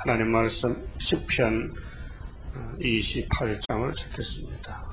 하나님 말씀 시편 28장을 찾겠습니다.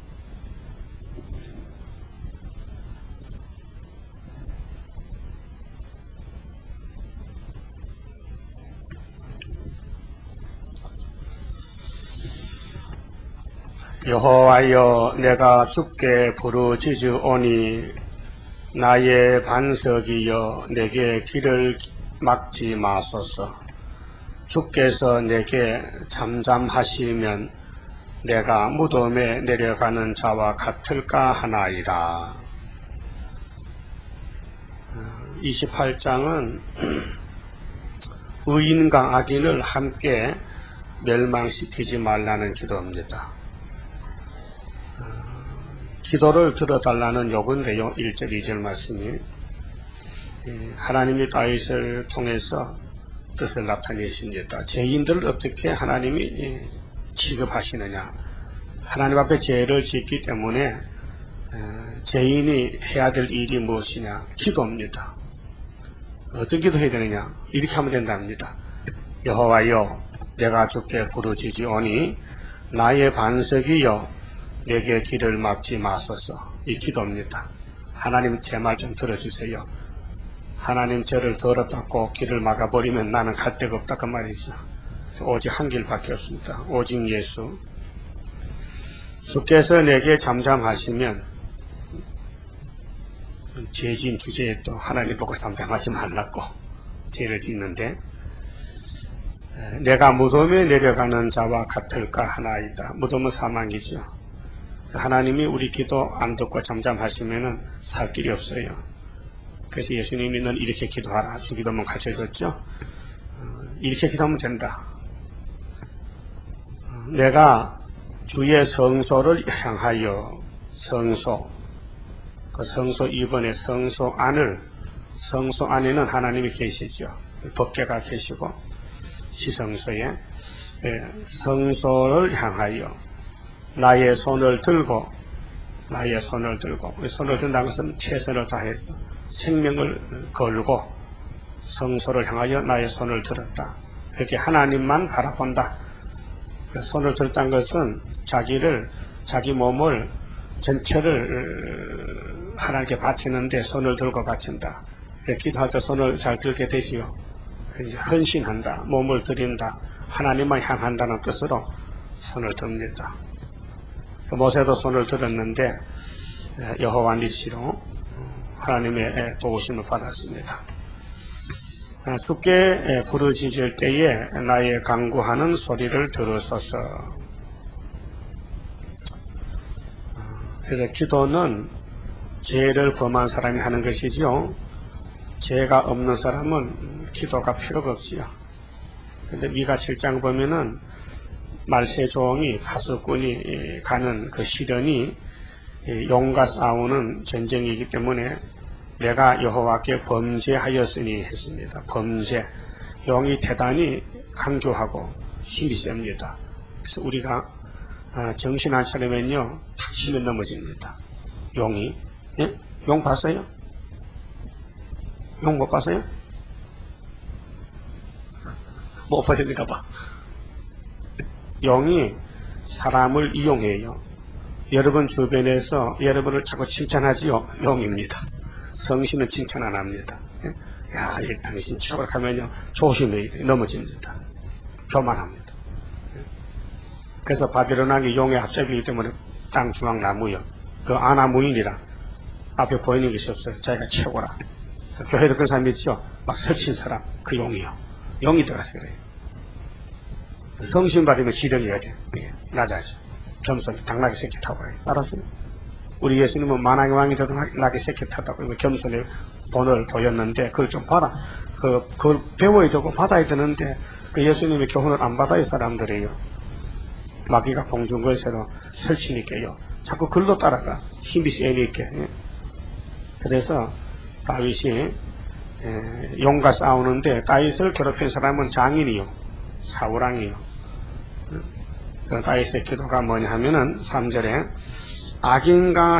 여호와여, 내가 주께 부르짖으오니 나의 반석이여, 내게 길을 막지 마소서. 주께서 내게 잠잠하시면 내가 무덤에 내려가는 자와 같을까 하나이다. 28장은 의인과 악인을 함께 멸망시키지 말라는 기도입니다. 기도를 들어달라는 요구인데요. 1절, 2절 말씀이 하나님이 다윗을 통해서 뜻을 나타내십니다. 죄인들을 어떻게 하나님이 취급하시느냐. 하나님 앞에 죄를 짓기 때문에 죄인이 해야 될 일이 무엇이냐. 기도입니다. 어떤 기도해야 되느냐. 이렇게 하면 된답니다. 여호와여, 내가 주께 부르짖으오니 나의 반석이여, 내게 길을 막지 마소서. 이 기도입니다. 하나님 제 말 좀 들어주세요. 하나님 저를 더럽다고 길을 막아버리면 나는 갈 데가 없다 그 말이죠. 오직 한 길밖에 없습니다. 오직 예수. 주께서 내게 잠잠하시면, 죄진 주제에 또 하나님 보고 잠잠하지 말라고 죄를 짓는데, 내가 무덤에 내려가는 자와 같을까 하나이다. 무덤은 사망이죠. 하나님이 우리 기도 안 듣고 잠잠하시면은 살 길이 없어요. 그래서 예수님이 넌 이렇게 기도하라. 주기도문 가르쳐줬죠. 이렇게 기도하면 된다. 내가 주의 성소를 향하여, 성소, 그 성소 2번의 성소 안에는 하나님이 계시죠. 법궤가 계시고 시성소에 성소를 향하여 나의 손을 들고, 우리 손을 든다는 것은 최선을 다해서 생명을 걸고 성소를 향하여 나의 손을 들었다. 그렇게 하나님만 바라본다. 그 손을 들었다는 것은 자기 몸을 전체를 하나님께 바치는데 손을 들고 바친다. 기도할 때 손을 잘 들게 되지요. 헌신한다. 몸을 드린다. 하나님만 향한다는 뜻으로 손을 듭니다. 모세도 손을 들었는데 여호와 니시로 하나님의 도우심을 받았습니다. 주께 부르짖을 때에 나의 간구하는 소리를 들으소서. 그래서 기도는 죄를 범한 사람이 하는 것이죠. 죄가 없는 사람은 기도가 필요가 없지요. 근데 미가 7장 보면은 말세종이 파수꾼이 가는 그 시련이 용과 싸우는 전쟁이기 때문에 내가 여호와께 범죄하였으니 했습니다. 범죄. 용이 대단히 강교하고 힘이 셉니다. 그래서 우리가 정신 안 차리면요, 탁 치면 넘어집니다. 용이. 예? 용 봤어요? 용 못 봤어요? 못 보셨는가 봐. 용이 사람을 이용해요. 여러분 주변에서 여러분을 자꾸 칭찬하지요. 용입니다. 성신은 칭찬 안 합니다. 야, 당신 최고로 가면요, 조심해야 돼. 넘어집니다. 교만합니다. 그래서 바벨론 왕이 용의 합작이기 때문에 땅 중앙 나무요. 그 아나무인이라 앞에 보이는 것이 없어요. 자기가 최고라. 교회도 그런 사람이 있죠. 막 설친 사람, 그 용이요. 용이 들어갔어요. 성신 받으면 지령해야 돼. 낮아져. 겸손히 당나귀 새끼 타고 가요. 알았어요? 우리 예수님은 만왕의 왕이 되도 낙의 새끼 타다고 겸손히 본을 보였는데, 그걸 좀 받아. 그걸 배워야 되고 받아야 되는데, 그 예수님의 교훈을 안 받아요, 사람들이요. 마귀가 공중거에서 설치니까요. 자꾸 글로 따라가. 힘이 세니까. 그래서 다윗이 용과 싸우는데, 다윗을 괴롭힌 사람은 장인이요. 사울왕이요. 그 다윗의 기도가 뭐냐 하면은 3절에 악인과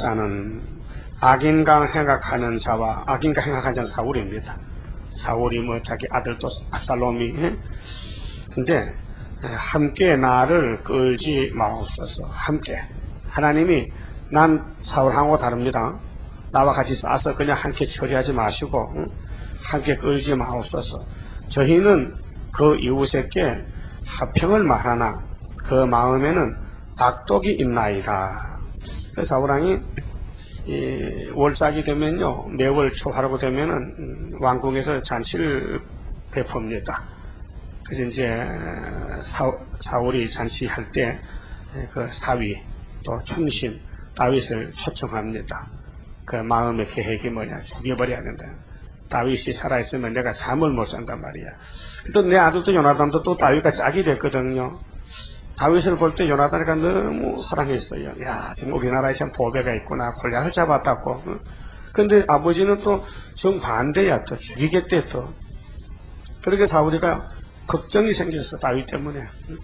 행악하는 자와, 악인과 행악하는 자는 사울입니다. 사울이 자기 아들도 압살롬이 근데 함께 나를 끌지 마옵소서. 함께. 하나님이 난 사울하고 다릅니다. 나와 같이 싸서 그냥 함께 처리하지 마시고 함께 끌지 마옵소서. 저희는 그 이웃에게 화평을 말하나 그 마음에는 악독이 있나이다. 그래서 사울왕이 월삭이 되면요, 매월 초하루가 되면은 왕궁에서 잔치를 베풉니다. 그래서 이제 사울이 잔치할 때 그 사위 또 충신 다윗을 초청합니다. 그 마음의 계획이 뭐냐? 죽여버려야 된다. 다윗이 살아있으면 내가 잠을 못 잔단 말이야. 또 내 아들도 요나단도 또 다윗과 짝이 됐거든요. 다윗을 볼 때 요나단이가 너무 사랑했어요. 야, 지금 우리나라에 참 보배가 있구나. 골리앗을 잡았다고. 근데 아버지는 또 정반대야. 또 죽이겠대 또. 그렇게 사울이가 걱정이 생겼어. 다윗 때문에.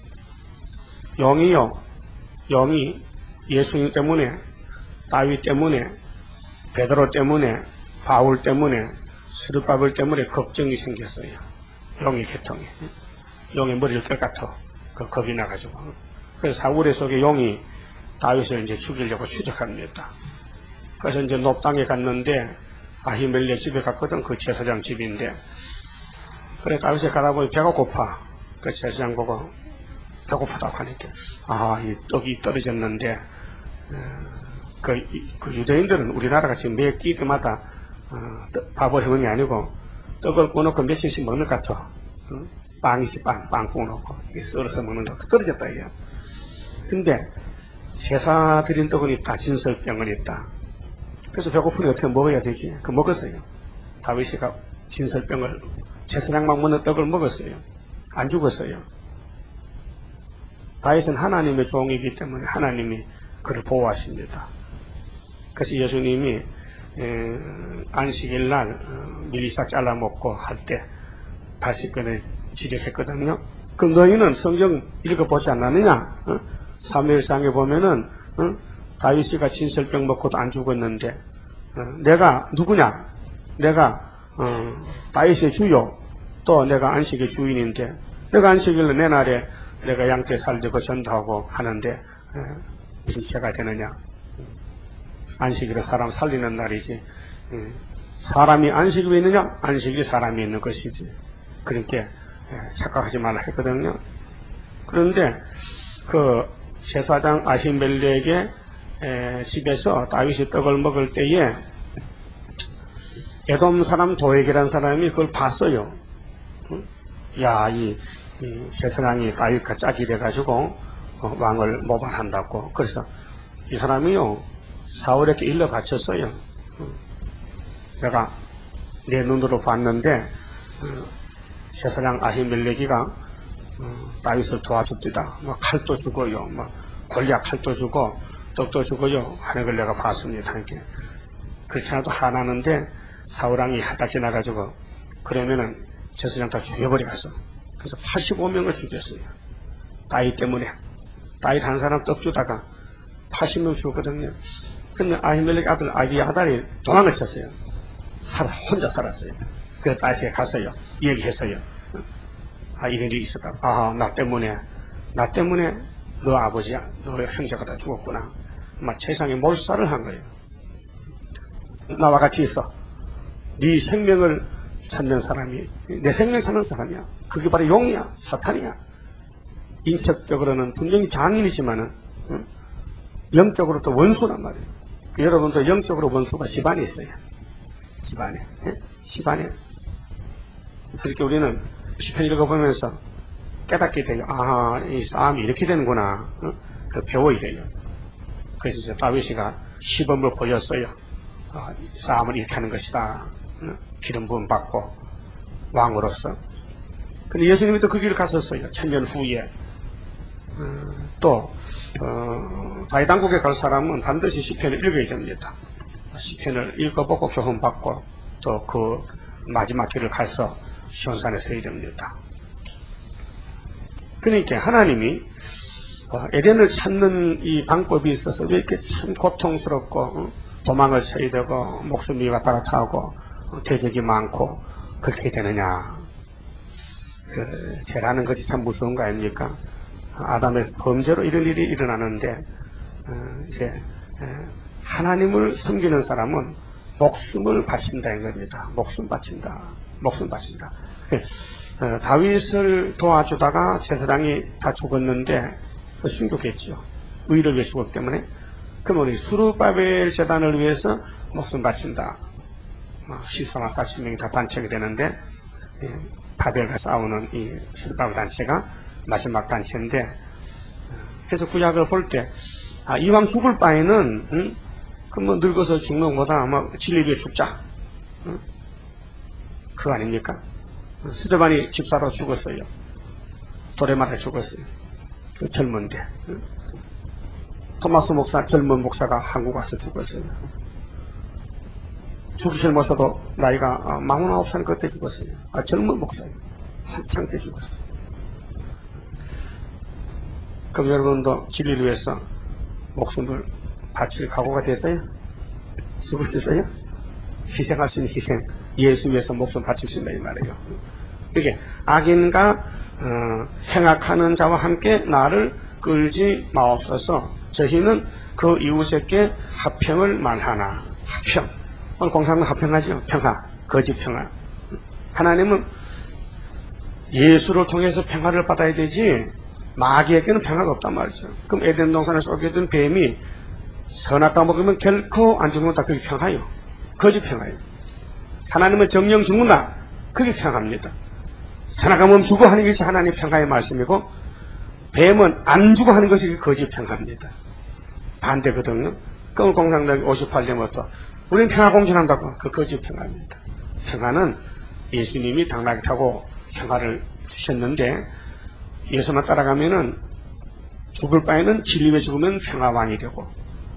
영이 예수님 때문에, 다윗 때문에, 베드로 때문에, 바울 때문에, 스룹바벨 때문에 걱정이 생겼어요. 영의 계통이. 영의 머리를 깰 같아. 겁이 나가지고. 그래서 사울의 속에 영이 다윗을 이제 죽이려고 추적합니다. 그래서 이제 높당에 갔는데, 아히멜렉 집에 갔거든. 그 제사장 집인데. 그래, 다윗에 가다 보니 배가 고파. 그 제사장 보고, 배고프다고 하니까, 이 떡이 떨어졌는데, 그 유대인들은 우리나라가 지금 매 끼마다 밥을 해먹는 게 아니고, 떡을 구워놓고 며칠씩 먹는 것 같아. 빵이지, 빵 구워놓고, 썰어서 먹는 거. 떨어졌다, 이게. 근데, 제사 드린 떡은 있다, 진설병은 있다. 그래서 배고프니 어떻게 먹어야 되지? 그 먹었어요. 다윗이가 진설병을, 제사장만 먹는 떡을 먹었어요. 안 죽었어요. 다윗은 하나님의 종이기 때문에 하나님이 그를 보호하십니다. 그래서 예수님이 안식일 날 미리 싹 잘라 먹고 할 때 80권을 지적했거든요. 그 너희는 성경 읽어보지 않았느냐? 사무엘상에 보면은 다윗이가 진설병 먹고도 안 죽었는데 내가 누구냐? 내가 다윗의 주요, 또 내가 안식의 주인인데 내가 안식일로 내 날에 내가 양떼 살리고 전도하고 하는데 무슨 죄가 되느냐? 안식일에 사람 살리는 날이지. 사람이 안식이 왜 있느냐? 안식이 사람이 있는 것이지. 그러니까 착각하지 말라 했거든요. 그런데 그 제사장 아히멜렉의 집에서 다윗이 떡을 먹을 때에 에돔 사람 도액이라는 사람이 그걸 봤어요. 야, 이 제사장이 다윗과 짝이 돼가지고 왕을 모발한다고. 그래서 이 사람이요, 사울에게 일러 바쳤어요. 내가 내 눈으로 봤는데 제사장 아히멜렉이가 다윗을 도와줍니다. 칼도 주고요, 골리앗 칼도 주고 떡도 주고요 하는 걸 내가 봤습니다. 이렇게. 그렇지 않아도 하나는데 사울왕이 하다 지나가지고 그러면은 제사장 다 죽여버려갔어. 그래서 85명을 죽였어요. 다윗 때문에. 다윗 한 사람 떡 주다가 80명 죽었거든요. 근데 아히멜렉 아들 아비아달이 도망을 쳤어요. 혼자 살았어요. 그래서 다윗에 갔어요. 얘기했어요. 이런 일이 있었다. 나 때문에 너 아버지야, 너 형제가 다 죽었구나. 세상에 몰살을 한 거예요. 나와 같이 있어. 네 생명을 찾는 사람이 내 생명 찾는 사람이야. 그게 바로 용이야, 사탄이야. 인격적으로는 분명히 장인이지만은 영적으로 또 원수란 말이에요. 여러분도 영적으로 원수가 집안에 있어요. 집안에. 그렇게 우리는 시편 읽어보면서 깨닫게 돼요. 이 싸움이 이렇게 되는구나. 그 배워야 돼요. 그래서 이제 다윗이가 시범을 보였어요. 싸움을 이렇게 하는 것이다. 기름 부음 받고 왕으로서. 근데 예수님이 또 그 길을 갔었어요. 1000년 후에. 또 다윗 왕국에 갈 사람은 반드시 시편을 읽어야 됩니다. 시편을 읽어보고 교훈받고 또 그 마지막 길을 가서 시온산에 서야 됩니다. 그러니까 하나님이 에덴을 찾는 이 방법이 있어서 왜 이렇게 참 고통스럽고 도망을 쳐야 되고 목숨이 왔다 갔다 하고 대적이 많고 그렇게 되느냐. 죄라는 것이 참 무서운 거 아닙니까? 아담에서 범죄로 이런 일이 일어나는데, 이제, 하나님을 섬기는 사람은 목숨을 바친다는 겁니다. 목숨 바친다. 목숨 바친다. 다윗을 도와주다가 제사장이 다 죽었는데, 순교했죠. 의를 위해 죽었기 때문에. 그러면 우리 수르바벨 재단을 위해서 목숨 바친다. 시사와 40명이 다 단체가 되는데, 바벨과 싸우는 이 수르바벨 단체가 마지막 단체인데, 그래서 구약을 볼 때, 이왕 죽을 바에는, 뭐 늙어서 죽는 것보다 아마 진리 위해 죽자. 그거 아닙니까? 스데반이 집사로 죽었어요. 돌에 맞아 죽었어요. 그 젊은데. 토마스 목사, 젊은 목사가 한국 와서 죽었어요. 죽으실 모서도 나이가 49살 그때 죽었어요. 젊은 목사예요. 한창 때 죽었어요. 그럼 여러분도 진리를 위해서 목숨을 바칠 각오가 됐어요? 죽으셨어요? 희생할 수 있는 희생, 예수 위해서 목숨 바치신다 이 말이에요. 이게 악인과 행악하는 자와 함께 나를 끌지 마옵소서. 저희는 그 이웃에게 화평을 말하나. 화평. 오늘 공상은 화평하죠. 평화, 거짓 평화. 하나님은 예수를 통해서 평화를 받아야 되지 마귀에게는 평화가 없단 말이죠. 그럼 에덴 동산을 쏘게든 뱀이 선악과 먹으면 결코 안 죽는다. 그게 평화요. 거짓 평화요. 하나님은 정령 죽는다. 그게 평화입니다. 선악과 멈추고 하는 것이 하나님의 평화의 말씀이고, 뱀은 안 주고 하는 것이 거짓 평화입니다. 반대거든요. 그럼 공산당이 58년부터 우리는 평화 공신한다고. 그 거짓 평화입니다. 평화는 예수님이 당나귀 타고 평화를 주셨는데, 예수만 따라가면은 죽을 바에는 진리에 죽으면 평화왕이 되고,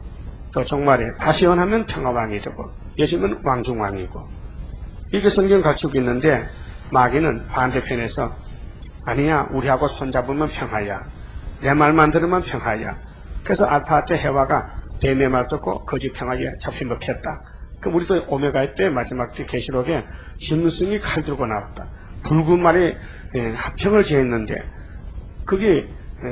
또 종말에 다시 원하면 평화왕이 되고, 예수님은 왕중왕이고, 이게 성경 가르치고 있는데, 마귀는 반대편에서 아니야, 우리하고 손잡으면 평화야, 내 말만 들으면 평화야. 그래서 알파 때 해와가 뱀의 말 듣고 거짓 평화에 잡혀먹혔다. 그럼 우리도 오메가의 때 마지막 때 계시록에 짐승이 칼 들고 나왔다. 붉은 말에 합평을 제했는데, 그게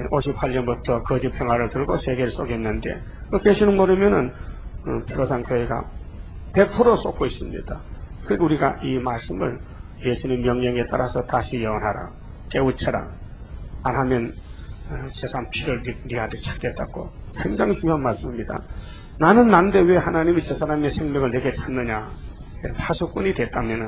58년부터 거짓 평화를 들고 세계를 쏘겠는데, 그 계시록 모르면은 프로산 교회가 100% 쏟고 있습니다. 그리고 우리가 이 말씀을 예수님 명령에 따라서 다시 예언하라, 깨우쳐라, 안 하면 세상 피를 네한테 찾겠다고. 굉장히 중요한 말씀입니다. 나는 난데 왜 하나님이 저 사람의 생명을 내게 찾느냐. 파수꾼이 됐다면은,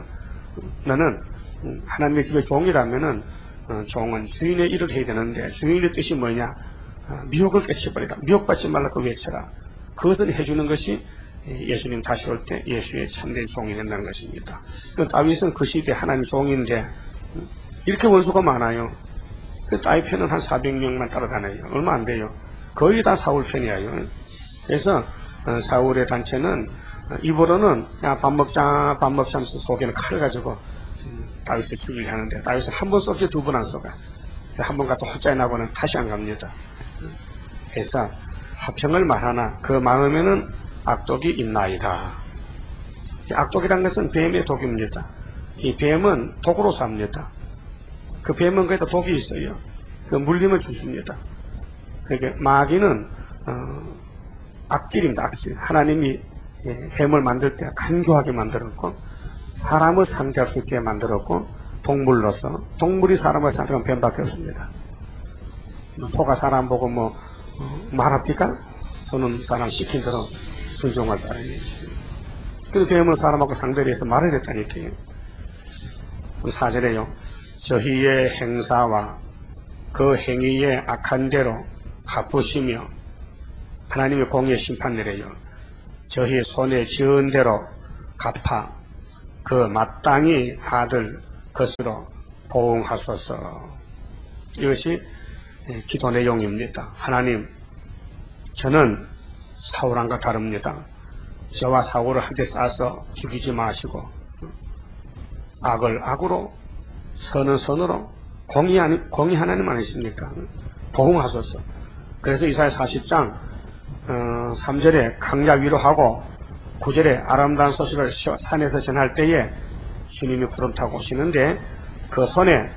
너는 하나님의 집의 종이라면은 종은 주인의 일을 해야 되는데, 주인의 뜻이 뭐냐. 미혹을 깨쳐버리라. 미혹받지 말라고 외쳐라. 그것을 해주는 것이 예수님 다시 올 때 예수의 참된 종이 된다는 것입니다. 다윗은 그 시대 하나님 종인데 이렇게 원수가 많아요. 다윗 편은 한 400명만 따라다녀요. 얼마 안 돼요. 거의 다 사울 편이에요. 그래서 사울의 단체는 입으로는 야, 밥 먹자 하면서 속에는 칼을 가지고 다윗을 죽이려 하는데, 다윗은 한 번 쏘지 두 번 안 쏘가. 한 번 갔다 혼자 나고는 다시 안 갑니다. 그래서 화평을 말하나 그 마음에는 악독이 있나이다. 악독이란 것은 뱀의 독입니다. 이 뱀은 독으로 삽니다. 그 뱀은 거기다 독이 있어요. 그 물리면 죽습니다. 그러니까 마귀는 악질입니다. 악질. 하나님이 뱀을 만들 때 간교하게 만들었고, 사람을 상대할 수 있게 만들었고, 동물로서, 동물이 사람을 상대하면 뱀밖에 없습니다. 소가 사람 보고 말합니까? 소는 사람 시킨 대로 순종할 따름이지. 그래서 뱀은 사람하고 상대를 해서 말을 했다니까요. 4절에요. 저희의 행사와 그 행위의 악한 대로 갚으시며, 하나님의 공의의 심판내래요. 저희의 손에 지은 대로 갚아 그 마땅히 하들 것으로 보응하소서. 이것이 기도 내용입니다. 하나님, 저는 사울왕과 다릅니다. 저와 사울을 한데 싸서 죽이지 마시고, 악을 악으로, 선은 선으로, 공의 하나님 아니십니까? 보응하소서. 그래서 이사야 40장 3절에 강야 위로하고 9절에 아름다운 소식을 산에서 전할 때에 주님이 구름 타고 오시는데, 그 손에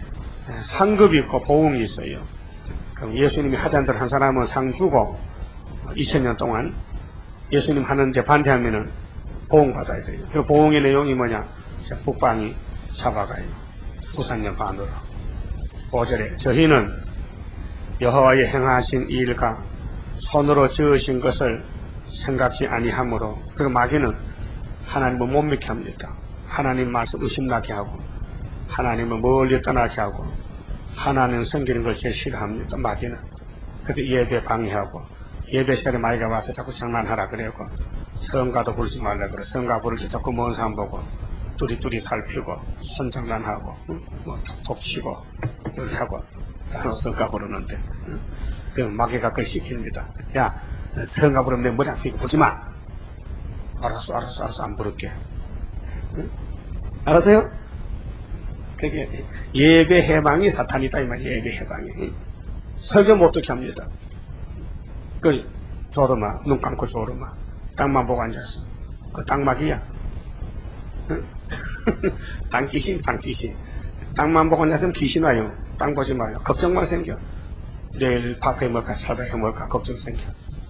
상급이 있고 보응이 있어요. 그럼 예수님이 하자는 대로 한 사람은 상 주고 2000년 동안 예수님 하는데 반대하면은 보응 받아야 돼요. 그 보응의 내용이 뭐냐? 북방이 잡아가요. 후산년 반으로. 5절에 저희는 여호와의 행하신 일과 손으로 지으신 것을 생각지 아니하므로, 그리고 마귀는 하나님을 못 믿게 합니다. 하나님 말씀 의심나게 하고 하나님을 멀리 떠나게 하고 하나님 섬기는 걸 제일 싫어합니다. 마귀는. 그래서 예배 방해하고 예배 시간에 마귀가 와서 자꾸 장난하라 그래고 성가도 부르지 말라 그래. 성가 부를 때 자꾸 먼 사람 보고 뚜리뚜리 살피고 손장난하고 뭐 톡톡 치고 이렇게 하고 나는 성가 부르는데 그 마귀가 그걸 시킵니다. 야 성가 부르면 내 머리 안 쓰이고 보지 마. 알았어 안 부를게. 응? 알았어요? 그게 예배 해방이 사탄이다 이 말. 예배 해방이 설교 못 듣게 합니다. 그 조르마 눈 감고 조르마 땅만 보고 앉았어. 그 땅마귀야. 응? 땅 귀신. 땅만 보고 앉았으면 귀신 와요. 땅 보지 마요. 걱정만 생겨. 내일 밥 해먹을까 사다 해먹을까 걱정 생겨.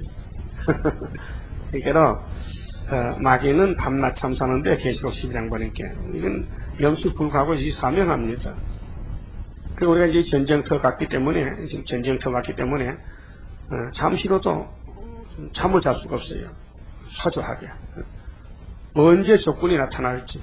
이게로 마귀는 밤낮 참사하는데 계시록 12장 보니까 이건 영수 불구하고 이 사명합니다. 그리고 우리가 이제 전쟁터 갔기 때문에 지금 전쟁터 갔기 때문에 잠시로도 잠을 잘 수가 없어요. 사조하게. 언제 적군이 나타날지.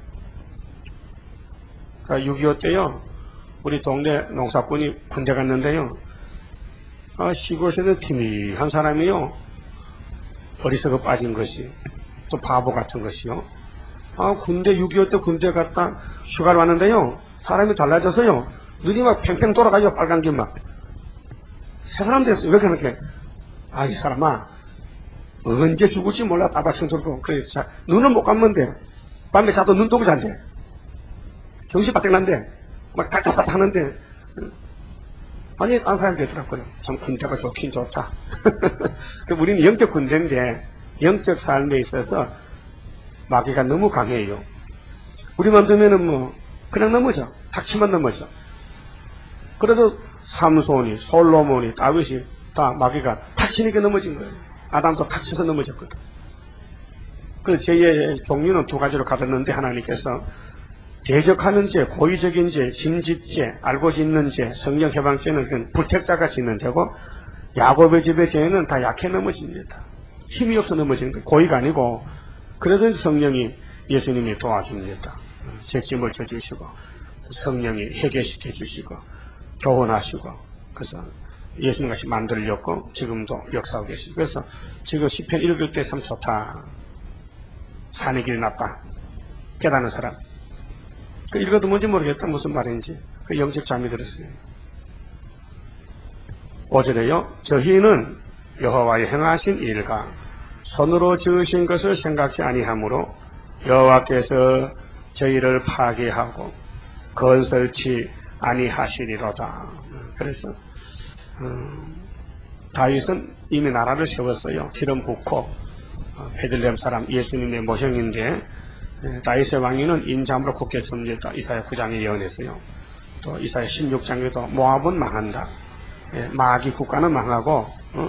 그러니까 6.25 때요. 우리 동네 농사꾼이 군대 갔는데요. 시골에서는 팀이 한 사람이요. 어리석어 빠진 것이 또 바보 같은 것이요. 군대 6.25 때 군대 갔다 휴가를 왔는데요. 사람이 달라져서요. 눈이 막 팽팽 돌아가요. 빨간 게 막. 새 사람 됐어요. 왜 그렇게? 이 사람아. 언제 죽을지 몰라. 따박층 들고. 그래. 자, 눈을 못 감는데. 밤에 자도 눈 뜨고 잔대. 정신 바짝 난데. 막 달짝달짝 하는데. 아니, 딴 사람이 되더라고요. 참 군대가 좋긴 좋다. 우리는 영적 군대인데, 영적 삶에 있어서 마귀가 너무 강해요. 우리만 두면은 뭐, 그냥 넘어져. 닥치면 넘어져. 그래도 삼손이, 솔로몬이, 다윗이 다 마귀가 닥치니까 넘어진 거예요. 아담도 닥쳐서 넘어졌거든. 그 죄의 종류는 두 가지로 가졌는데 하나님께서 대적하는 죄, 고의적인 죄, 짐짓죄, 알고 짓는 죄, 성령 해방죄는 그 불택자가 짓는 죄고 야곱의 집의 죄는 다 약해 넘어집니다. 힘이 없어 넘어지는 거예요. 고의가 아니고. 그래서 성령이 예수님이 도와줍니다. 죄짐을 져주시고 성령이 해결시켜 주시고 교훈하시고 그래서 예수님같이 만들려고 지금도 역사하고 계시고 그래서 지금 시편 읽을 때 참 좋다. 산의 길이 낫다. 깨닫는 사람. 그 읽어도 뭔지 모르겠다. 무슨 말인지. 그 영적 잠이 들었어요. 5절에요. 저희는 여호와의 행하신 일과 손으로 지으신 것을 생각지 아니하므로 여호와께서 저희를 파괴하고 건설치 아니하시리로다. 그래서 다윗은 이미 나라를 세웠어요. 기름 붓고 베들레헴 사람 예수님의 모형인데 다윗의 왕위는 인자함으로 굳게 섭니다. 이사야 9장에 예언했어요. 또 이사야 16장에도 모압은 망한다. 마귀 국가는 망하고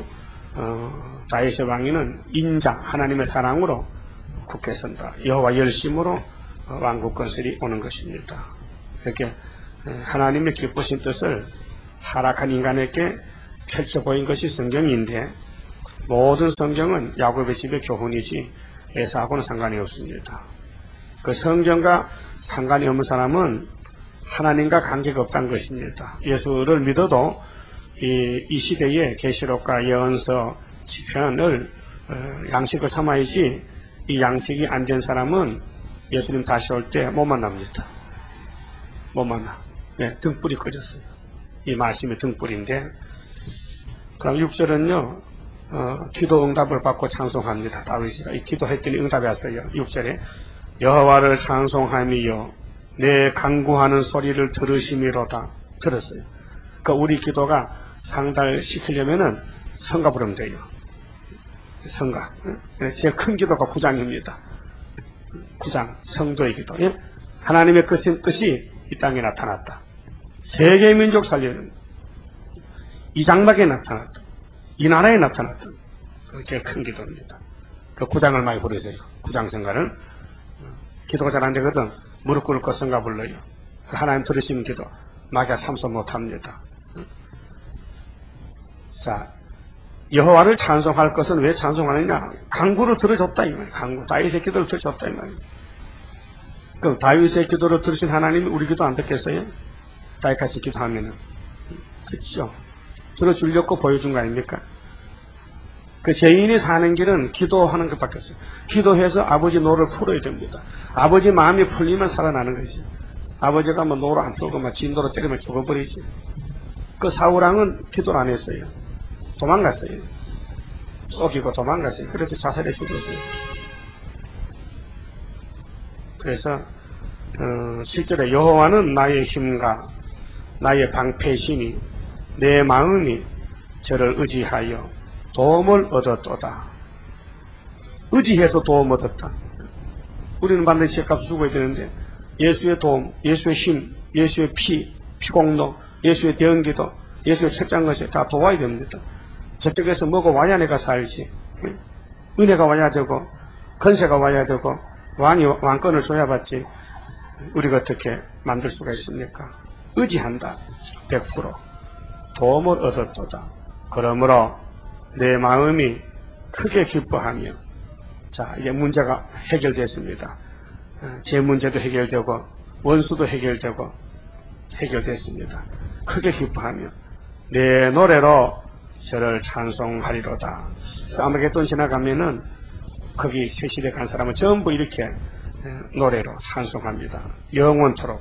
다윗의 왕위는 인자 하나님의 사랑으로 굳게 선다. 여호와 열심으로 왕국 건설이 오는 것입니다. 이렇게 하나님의 기쁘신 뜻을 타락한 인간에게 펼쳐 보인 것이 성경인데 모든 성경은 야곱의 집의 교훈이지 에사하고는 상관이 없습니다. 그 성경과 상관이 없는 사람은 하나님과 관계가 없다는 것입니다. 예수를 믿어도 이 시대에 계시록과 예언서 시편을 양식을 삼아야지 이 양식이 안 된 사람은 예수님 다시 올 때 못 만납니다. 못 만나. 네, 등불이 꺼졌어요. 이 말씀이 등불인데 그럼 6절은요 기도 응답을 받고 찬송합니다. 다윗이 기도했더니 응답이 왔어요. 6절에 여호와를 찬송하미요 내 간구하는 소리를 들으심이로다. 들었어요. 그러니까 우리 기도가 상달시키려면은 성가 부르면 돼요. 성가. 제일 큰 기도가 9장입니다. 9장 성도의 기도. 하나님의 뜻이 이 땅에 나타났다. 세계 민족 살리는 이 장막에 나타났던, 이 나라에 나타났던 그 제일 큰 기도입니다. 그 구장을 많이 부르세요. 구장 성가를. 기도가 잘 안 되거든 무릎 꿇고 성가 불러요. 하나님 들으시는 기도 마귀가 참소 못합니다. 자, 여호와를 찬송할 것은 왜 찬송하느냐? 강구를 들어줬다 이 말이에요. 강구, 다윗의 기도를 들어줬다 이 말이에요. 그럼 다윗의 기도를 들으신 하나님이 우리 기도 안 듣겠어요? 다윗같이 기도하면은 듣죠. 들어주려고 보여준 거 아닙니까? 그 죄인이 사는 길은 기도하는 것밖에 없어요. 기도해서 아버지 노를 풀어야 됩니다. 아버지 마음이 풀리면 살아나는 거지. 아버지가 뭐 노를 안 풀고 막 진도로 때리면 죽어버리지. 그 사울왕은 기도를 안 했어요. 도망갔어요. 쏘기고 도망갔어요. 그래서 자살해 죽었어요. 그래서 7절에 여호와는 나의 힘과 나의 방패시니 내 마음이 저를 의지하여 도움을 얻었도다. 의지해서 도움 얻었다. 우리는 반드시 죄값을 죽어야 되는데 예수의 도움, 예수의 힘, 예수의 피공로, 예수의 대언기도, 예수의 책장 것이 다 도와야 됩니다. 저쪽에서 뭐가 와야 내가 살지. 은혜가 와야 되고 건세가 와야 되고 왕이 왕권을 줘야 받지. 우리가 어떻게 만들 수가 있습니까? 의지한다. 100% 도움을 얻었도다. 그러므로 내 마음이 크게 기뻐하며, 자, 이제 문제가 해결됐습니다. 제 문제도 해결되고 원수도 해결되고 해결됐습니다. 크게 기뻐하며 내 노래로 저를 찬송하리로다. 아마겟돈 지나가면은 거기 세시대 간 사람은 전부 이렇게 노래로 찬송합니다. 영원토록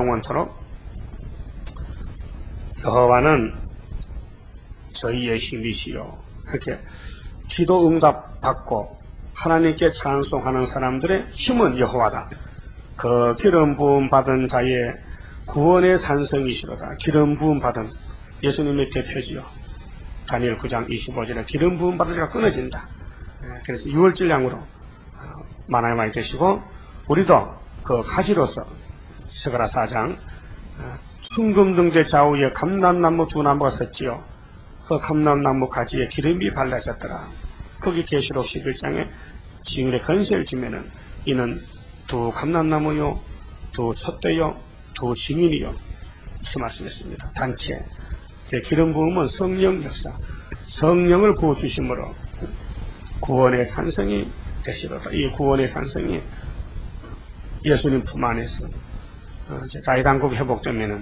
여호와는 저희의 힘이시요. 그렇게 기도 응답 받고 하나님께 찬송하는 사람들의 힘은 여호와다. 그 기름 부음 받은 자의 구원의 산성이시로다. 기름 부음 받은 예수님의 대표지요. 다니엘 9장 25절에 기름 부음 받은 자가 끊어진다. 그래서 6월질량으로 만화에 많이 되시고, 우리도 그 가지로서 스가랴 4장 충금등대 좌우에 감람나무 두 나무가 섰지요. 그 감람나무 가지에 기름이 발라졌더라. 거기 계시록 11장에 증인의 건세를 주면은 이는 두 감람나무요, 두 촛대요, 두 증인이요. 그 말씀했습니다. 단체. 기름 부음은 성령 역사, 성령을 부어주심으로 구원의 산성이 되시로다. 이 구원의 산성이 예수님 품 안에서 다윗 왕국이 회복되면은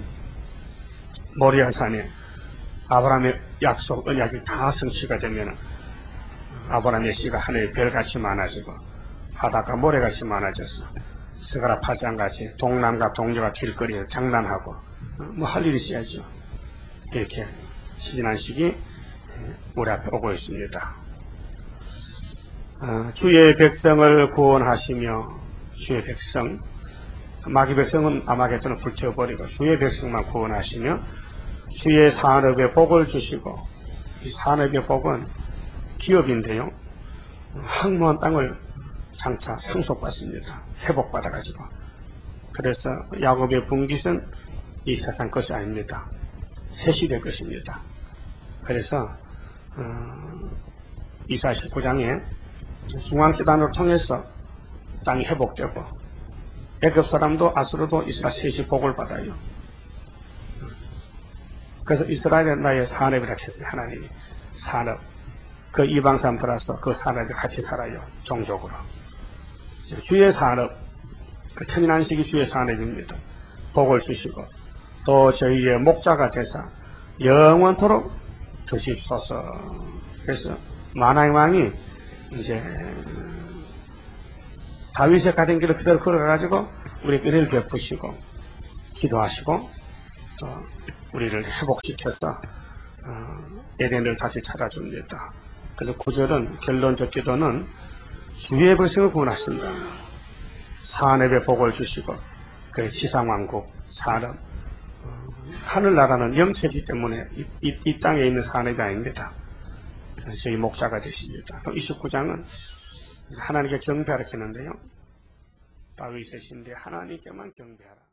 모리아산에 아브라함의 약속, 언약이 다 성취가 되면은 아브라함의 씨가 하늘의 별같이 많아지고 바다가 모래같이 많아져서 스가랴 8장같이 동남과 동료가 길거리에 장난하고 뭐 할 일이 있어야죠. 이렇게 시기난식이 우리 앞에 오고 있습니다. 주의 백성을 구원하시며, 주의 백성, 마귀 백성은 아마겟돈을 불태워버리고 주의 백성만 구원하시며 주의 산업에 복을 주시고, 이 산업의 복은 기업인데요, 황무한 땅을 장차 상속받습니다. 회복받아가지고. 그래서 야곱의 분깃은 이 세상 것이 아닙니다. 새 시대 것입니다. 그래서 이사 19장에 중앙기단을 통해서 땅이 회복되고 애굽 사람도 아수르도 이스라엘 셋이 복을 받아요. 그래서 이스라엘은 나의 산업이라 했어요. 하나님이 산업. 그 이방 사람들아서 그 산업에 같이 살아요. 종족으로. 주의 산업, 그 천인안식이 주의 산업입니다. 복을 주시고 또 저희의 목자가 되사 영원토록 드십소서. 그래서 만왕의 왕이 이제 다윗의 가던 길을 그대로 걸어가가지고 우리 은혜를 베푸시고 기도하시고 또 우리를 회복시켜서 에덴을 다시 찾아줍니다. 그래서 9절은 결론적 기도는 주의 백성을 구원하신다. 산업에 복을 주시고 그 지상왕국 산업, 하늘나라는 영체이기 때문에 이 땅에 있는 산업이 아닙니다. 그래서 저희 목자가 되십니다. 또 29장은 하나님께 경배하라 했는데요, 다윗의 신대 하나님께만 경배하라.